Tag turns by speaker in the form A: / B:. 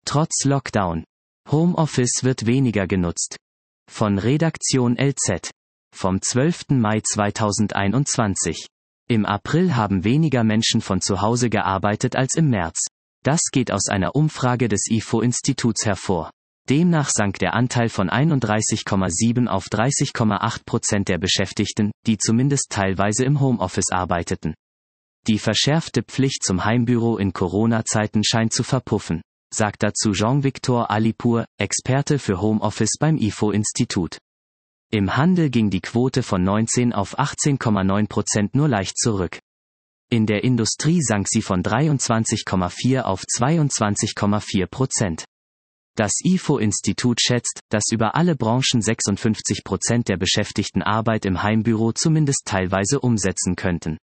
A: Trotz Lockdown. Homeoffice wird weniger genutzt. Von Redaktion LZ. Vom 12. Mai 2021. Im April haben weniger Menschen von zu Hause gearbeitet als im März. Das geht aus einer Umfrage des IFO-Instituts hervor. Demnach sank der Anteil von 31,7 auf 30,8% der Beschäftigten, die zumindest teilweise im Homeoffice arbeiteten. Die verschärfte Pflicht zum Heimbüro in Corona-Zeiten scheint zu verpuffen, sagt dazu Jean-Victor Alipour, Experte für Homeoffice beim IFO-Institut. Im Handel ging die Quote von 19 auf 18,9% nur leicht zurück. In der Industrie sank sie von 23,4 auf 22,4%. Das IFO-Institut schätzt, dass über alle Branchen 56% der Beschäftigten Arbeit im Heimbüro zumindest teilweise umsetzen könnten.